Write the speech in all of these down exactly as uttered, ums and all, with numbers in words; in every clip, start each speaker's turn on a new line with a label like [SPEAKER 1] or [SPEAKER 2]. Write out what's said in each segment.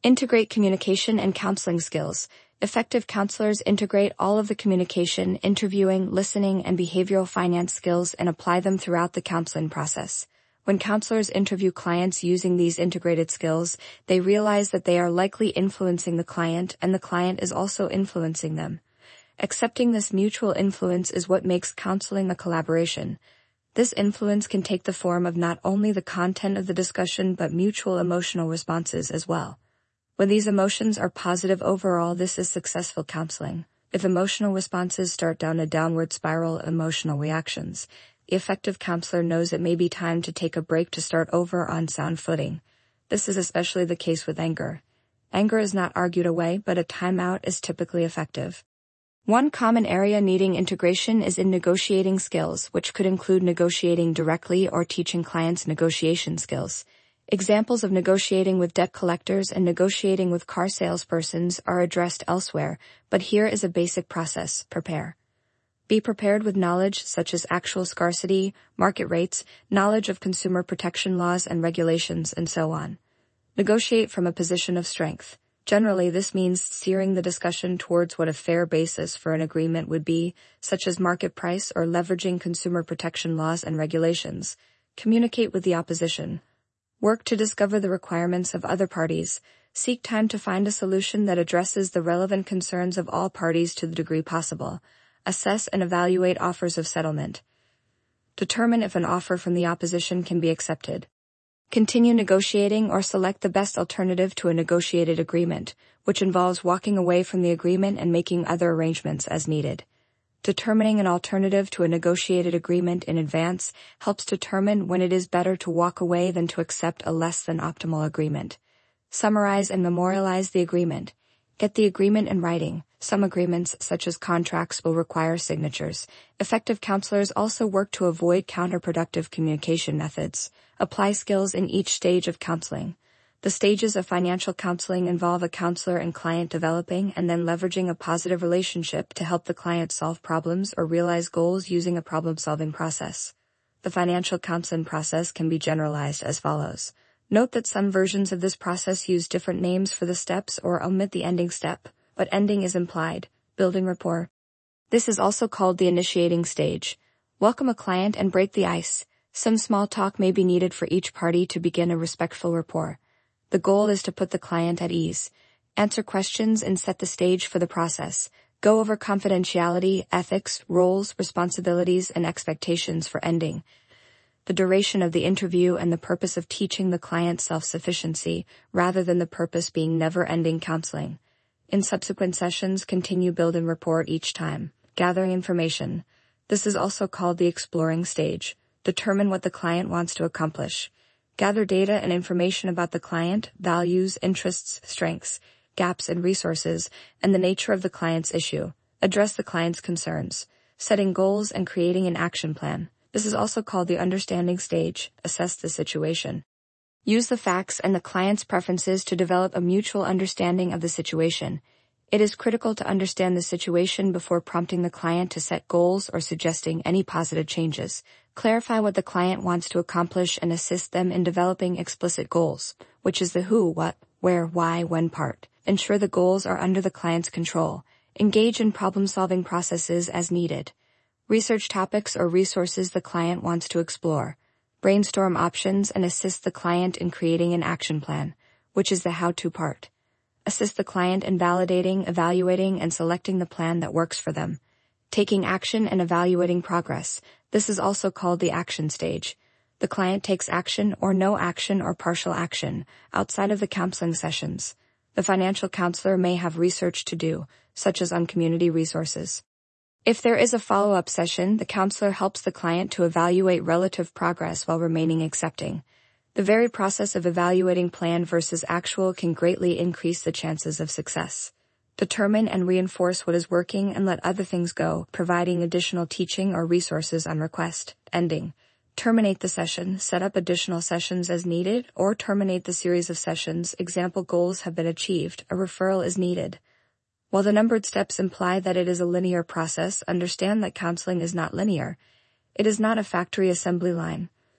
[SPEAKER 1] Integrate communication and counseling skills. Effective counselors integrate all of the communication, interviewing, listening, and behavioral finance skills and apply them throughout the counseling process. When counselors interview clients using these integrated skills, they realize that they are likely influencing the client and the client is also influencing them. Accepting this mutual influence is what makes counseling a collaboration. This influence can take the form of not only the content of the discussion but mutual emotional responses as well. When these emotions are positive overall, this is successful counseling. If emotional responses start down a downward spiral of emotional reactions, the effective counselor knows it may be time to take a break to start over on sound footing. This is especially the case with anger. Anger is not argued away, but a timeout is typically effective. One common area needing integration is in negotiating skills, which could include negotiating directly or teaching clients negotiation skills. Examples of negotiating with debt collectors and negotiating with car salespersons are addressed elsewhere, but here is a basic process: prepare. Be prepared with knowledge such as actual scarcity, market rates, knowledge of consumer protection laws and regulations, and so on. Negotiate from a position of strength. Generally, this means steering the discussion towards what a fair basis for an agreement would be, such as market price or leveraging consumer protection laws and regulations. Communicate with the opposition. Work to discover the requirements of other parties. Seek time to find a solution that addresses the relevant concerns of all parties to the degree possible. Assess and evaluate offers of settlement. Determine if an offer from the opposition can be accepted. Continue negotiating or select the best alternative to a negotiated agreement, which involves walking away from the agreement and making other arrangements as needed. Determining an alternative to a negotiated agreement in advance helps determine when it is better to walk away than to accept a less than optimal agreement. Summarize and memorialize the agreement. Get the agreement in writing. Some agreements, such as contracts, will require signatures. Effective counselors also work to avoid counterproductive communication methods. Apply skills in each stage of counseling. The stages of financial counseling involve a counselor and client developing and then leveraging a positive relationship to help the client solve problems or realize goals using a problem-solving process. The financial counseling process can be generalized as follows. Note that some versions of this process use different names for the steps or omit the ending step, but ending is implied. Building rapport. This is also called the initiating stage. Welcome a client and break the ice. Some small talk may be needed for each party to begin a respectful rapport. The goal is to put the client at ease. Answer questions and set the stage for the process. Go over confidentiality, ethics, roles, responsibilities, and expectations for ending. The duration of the interview and the purpose of teaching the client self-sufficiency, rather than the purpose being never-ending counseling. In subsequent sessions, continue building rapport each time. Gathering information. This is also called the exploring stage. Determine what the client wants to accomplish. Gather data and information about the client, values, interests, strengths, gaps and resources, and the nature of the client's issue. Address the client's concerns. Setting goals and creating an action plan. This is also called the understanding stage. Assess the situation. Use the facts and the client's preferences to develop a mutual understanding of the situation. It is critical to understand the situation before prompting the client to set goals or suggesting any positive changes. Clarify what the client wants to accomplish and assist them in developing explicit goals, which is the who, what, where, why, when part. Ensure the goals are under the client's control. Engage in problem-solving processes as needed. Research topics or resources the client wants to explore. Brainstorm options and assist the client in creating an action plan, which is the how-to part. Assist the client in validating, evaluating, and selecting the plan that works for them. Taking action and evaluating progress. This is also called the action stage. The client takes action or no action or partial action outside of the counseling sessions. The financial counselor may have research to do, such as on community resources. If there is a follow-up session, the counselor helps the client to evaluate relative progress while remaining accepting. The very process of evaluating plan versus actual can greatly increase the chances of success. Determine and reinforce what is working and let other things go, providing additional teaching or resources on request. Ending. Terminate the session, set up additional sessions as needed, or terminate the series of sessions. Example: goals have been achieved, a referral is needed. While the numbered steps imply that it is a linear process, understand that counseling is not linear. It is not a factory assembly line.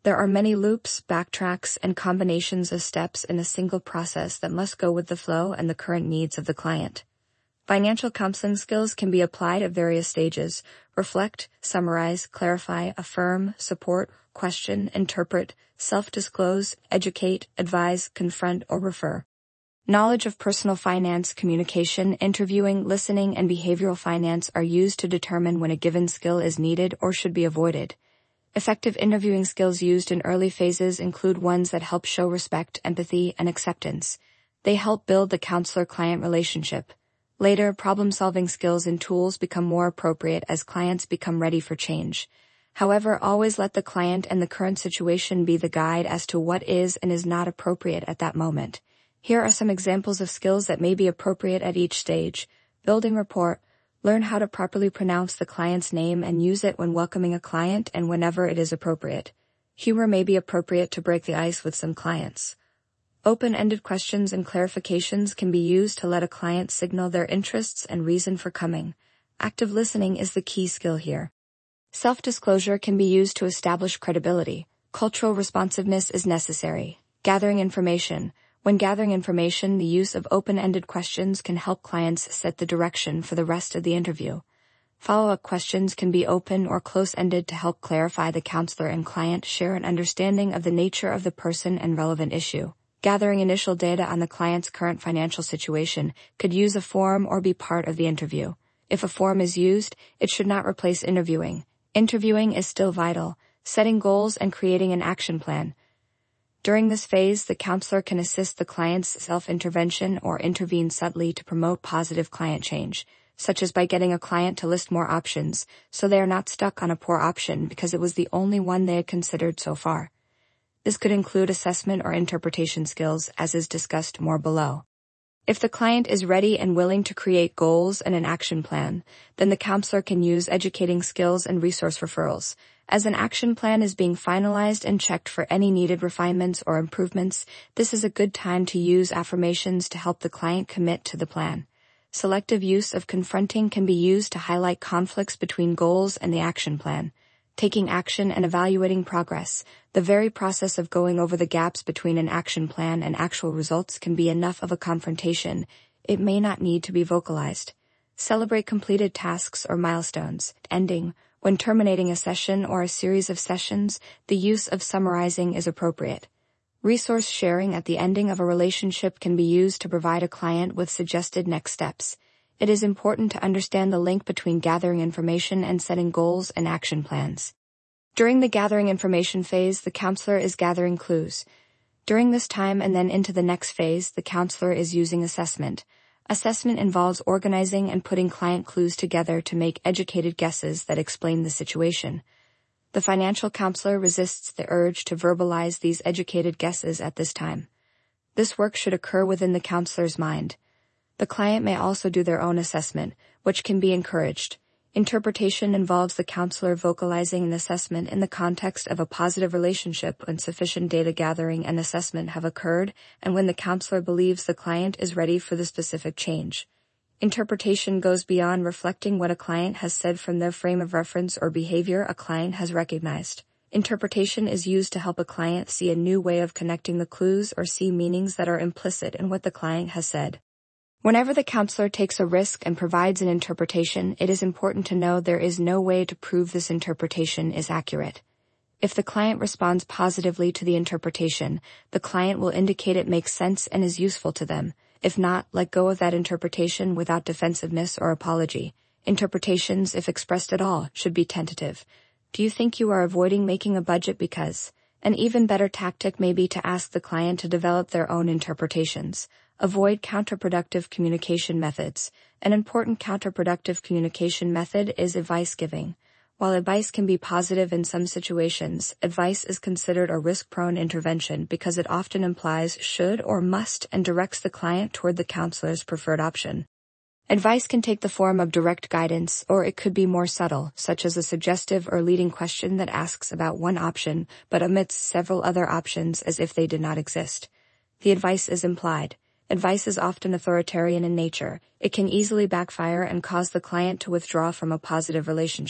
[SPEAKER 1] There are many loops, backtracks, and combinations of steps in a single process that must go with the flow and the current needs of the client. Financial counseling skills can be applied at various stages: reflect, summarize, clarify, affirm, support, question, interpret, self-disclose, educate, advise, confront, or refer. Knowledge of personal finance, communication, interviewing, listening, and behavioral finance are used to determine when a given skill is needed or should be avoided. Effective interviewing skills used in early phases include ones that help show respect, empathy, and acceptance. They help build the counselor-client relationship. Later, problem-solving skills and tools become more appropriate as clients become ready for change. However, always let the client and the current situation be the guide as to what is and is not appropriate at that moment. Here are some examples of skills that may be appropriate at each stage. Building rapport. Learn how to properly pronounce the client's name and use it when welcoming a client and whenever it is appropriate. Humor may be appropriate to break the ice with some clients. Open-ended questions and clarifications can be used to let a client signal their interests and reason for coming. Active listening is the key skill here. Self-disclosure can be used to establish credibility. Cultural responsiveness is necessary. Gathering information. When gathering information, the use of open-ended questions can help clients set the direction for the rest of the interview. Follow-up questions can be open or close-ended to help clarify the counselor and client share an understanding of the nature of the person and relevant issue. Gathering initial data on the client's current financial situation could use a form or be part of the interview. If a form is used, it should not replace interviewing. Interviewing is still vital. Setting goals and creating an action plan. During this phase, the counselor can assist the client's self-intervention or intervene subtly to promote positive client change, such as by getting a client to list more options, so they are not stuck on a poor option because it was the only one they had considered so far. This could include assessment or interpretation skills, as is discussed more below. If the client is ready and willing to create goals and an action plan, then the counselor can use educating skills and resource referrals. As an action plan is being finalized and checked for any needed refinements or improvements, this is a good time to use affirmations to help the client commit to the plan. Selective use of confronting can be used to highlight conflicts between goals and the action plan. Taking action and evaluating progress. The very process of going over the gaps between an action plan and actual results can be enough of a confrontation. It may not need to be vocalized. Celebrate completed tasks or milestones. Ending. When terminating a session or a series of sessions, the use of summarizing is appropriate. Resource sharing at the ending of a relationship can be used to provide a client with suggested next steps. It is important to understand the link between gathering information and setting goals and action plans. During the gathering information phase, the counselor is gathering clues. During this time and then into the next phase, the counselor is using assessment. Assessment involves organizing and putting client clues together to make educated guesses that explain the situation. The financial counselor resists the urge to verbalize these educated guesses at this time. This work should occur within the counselor's mind. The client may also do their own assessment, which can be encouraged. Interpretation involves the counselor vocalizing an assessment in the context of a positive relationship when sufficient data gathering and assessment have occurred and when the counselor believes the client is ready for the specific change. Interpretation goes beyond reflecting what a client has said from their frame of reference or behavior a client has recognized. Interpretation is used to help a client see a new way of connecting the clues or see meanings that are implicit in what the client has said. Whenever the counselor takes a risk and provides an interpretation, it is important to know there is no way to prove this interpretation is accurate. If the client responds positively to the interpretation, the client will indicate it makes sense and is useful to them. If not, let go of that interpretation without defensiveness or apology. Interpretations, if expressed at all, should be tentative. Do you think you are avoiding making a budget because? An even better tactic may be to ask the client to develop their own interpretations. Avoid counterproductive communication methods. An important counterproductive communication method is advice giving. While advice can be positive in some situations, advice is considered a risk-prone intervention because it often implies should or must and directs the client toward the counselor's preferred option. Advice can take the form of direct guidance, or it could be more subtle, such as a suggestive or leading question that asks about one option but omits several other options as if they did not exist. The advice is implied. Advice is often authoritarian in nature. It can easily backfire and cause the client to withdraw from a positive relationship.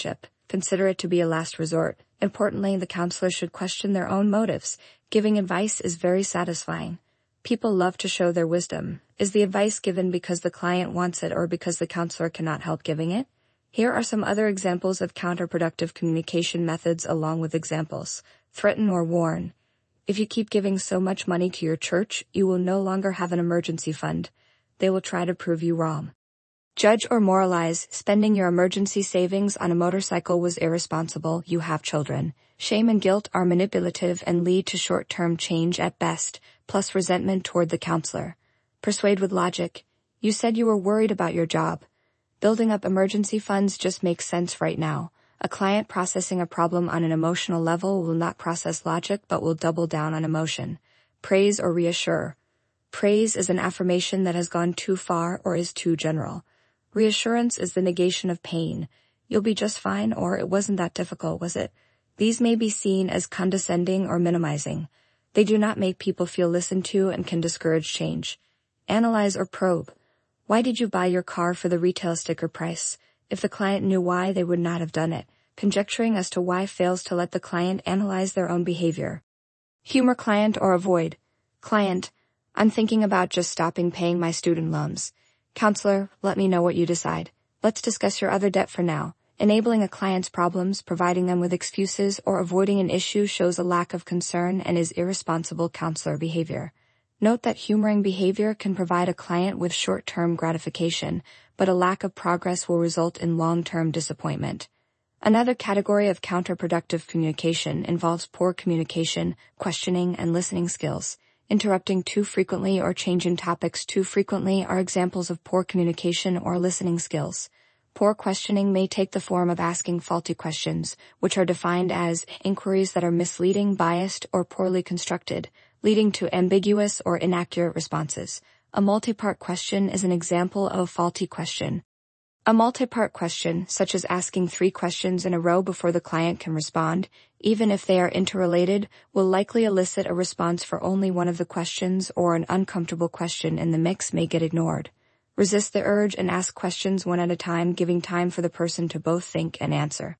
[SPEAKER 1] Consider it to be a last resort. Importantly, the counselor should question their own motives. Giving advice is very satisfying. People love to show their wisdom. Is the advice given because the client wants it or because the counselor cannot help giving it? Here are some other examples of counterproductive communication methods along with examples. Threaten or warn. If you keep giving so much money to your church, you will no longer have an emergency fund. They will try to prove you wrong. Judge or moralize. Spending your emergency savings on a motorcycle was irresponsible. You have children. Shame and guilt are manipulative and lead to short-term change at best, plus resentment toward the counselor. Persuade with logic. You said you were worried about your job. Building up emergency funds just makes sense right now. A client processing a problem on an emotional level will not process logic but will double down on emotion. Praise or reassure. Praise is an affirmation that has gone too far or is too general. Reassurance is the negation of pain. You'll be just fine, or it wasn't that difficult, was it? These may be seen as condescending or minimizing. They do not make people feel listened to and can discourage change. Analyze or probe. Why did you buy your car for the retail sticker price? If the client knew why, they would not have done it. Conjecturing as to why fails to let the client analyze their own behavior. Humor client or avoid. Client, I'm thinking about just stopping paying my student loans. Counselor, let me know what you decide. Let's discuss your other debt for now. Enabling a client's problems, providing them with excuses, or avoiding an issue shows a lack of concern and is irresponsible counselor behavior. Note that humoring behavior can provide a client with short-term gratification, but a lack of progress will result in long-term disappointment. Another category of counterproductive communication involves poor communication, questioning, and listening skills. Interrupting too frequently or changing topics too frequently are examples of poor communication or listening skills. Poor questioning may take the form of asking faulty questions, which are defined as inquiries that are misleading, biased, or poorly constructed, leading to ambiguous or inaccurate responses. A multi-part question is an example of a faulty question. A multi-part question, such as asking three questions in a row before the client can respond, even if they are interrelated, will likely elicit a response for only one of the questions, or an uncomfortable question in the mix may get ignored. Resist the urge and ask questions one at a time, giving time for the person to both think and answer.